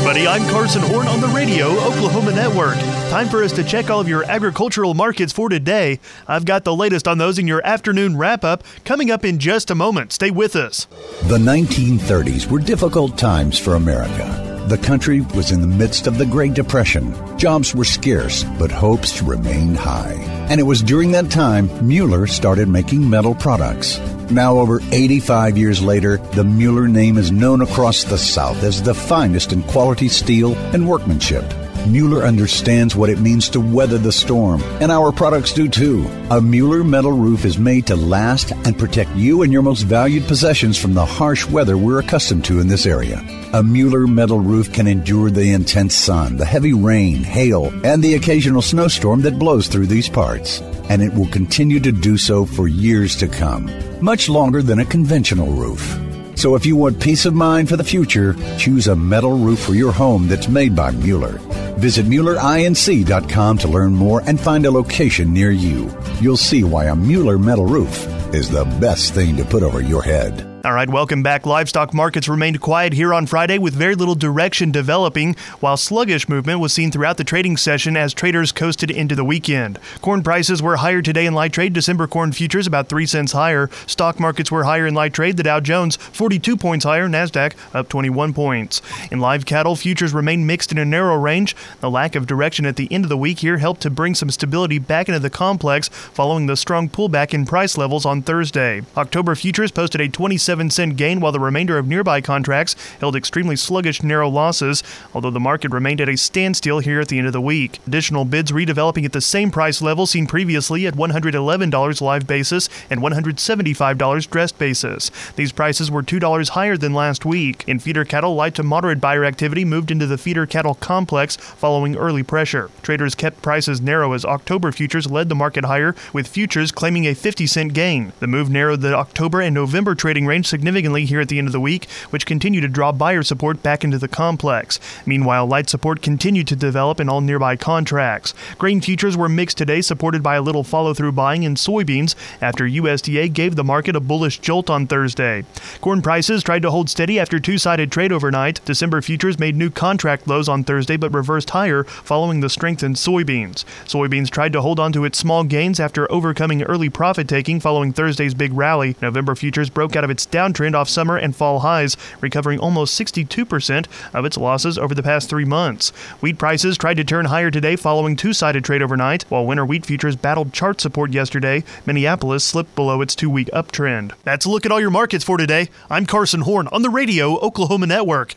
everybody. I'm Carson Horn on the Radio Oklahoma Network. Time for us to check all of your agricultural markets for today. I've got the latest on those in your afternoon wrap-up coming up in just a moment. Stay with us. The 1930s were difficult times for America. The country was in the midst of the Great Depression. Jobs were scarce, but hopes remained high. And it was during that time Mueller started making metal products. Now, over 85 years later, the Mueller name is known across the South as the finest in quality steel and workmanship. Mueller understands what it means to weather the storm, and our products do too. A Mueller metal roof is made to last and protect you and your most valued possessions from the harsh weather we're accustomed to in this area. A Mueller metal roof can endure the intense sun, the heavy rain, hail, and the occasional snowstorm that blows through these parts. And it will continue to do so for years to come, much longer than a conventional roof. So if you want peace of mind for the future, choose a metal roof for your home that's made by Mueller. Visit MuellerINC.com to learn more and find a location near you. You'll see why a Mueller metal roof is the best thing to put over your head. All right, welcome back. Livestock markets remained quiet here on Friday with very little direction developing, while sluggish movement was seen throughout the trading session as traders coasted into the weekend. Corn prices were higher today in light trade. December corn futures about 3 cents higher. Stock markets were higher in light trade. The Dow Jones 42 points higher. NASDAQ up 21 points. In live cattle, futures remain mixed in a narrow range. The lack of direction at the end of the week here helped to bring some stability back into the complex following the strong pullback in price levels on Thursday. October futures posted a 27-cent gain, while the remainder of nearby contracts held extremely sluggish narrow losses, although the market remained at a standstill here at the end of the week. Additional bids redeveloping at the same price level seen previously at $111 live basis and $175 dressed basis. These prices were $2 higher than last week. In feeder cattle, light to moderate buyer activity moved into the feeder cattle complex following early pressure. Traders kept prices narrow as October futures led the market higher, with futures claiming a 50-cent gain. The move narrowed the October and November trading range significantly here at the end of the week, which continued to draw buyer support back into the complex. Meanwhile, light support continued to develop in all nearby contracts. Grain futures were mixed today, supported by a little follow-through buying in soybeans after USDA gave the market a bullish jolt on Thursday. Corn prices tried to hold steady after two-sided trade overnight. December futures made new contract lows on Thursday but reversed higher following the strength in soybeans. Soybeans tried to hold on to its small gains after overcoming early profit-taking following Thursday's big rally. November futures broke out of its downtrend off summer and fall highs, recovering almost 62% of its losses over the past 3 months. Wheat prices tried to turn higher today following two-sided trade overnight. While winter wheat futures battled chart support yesterday, Minneapolis slipped below its 2-week uptrend. That's a look at all your markets for today. I'm Carson Horn on the Radio Oklahoma Network.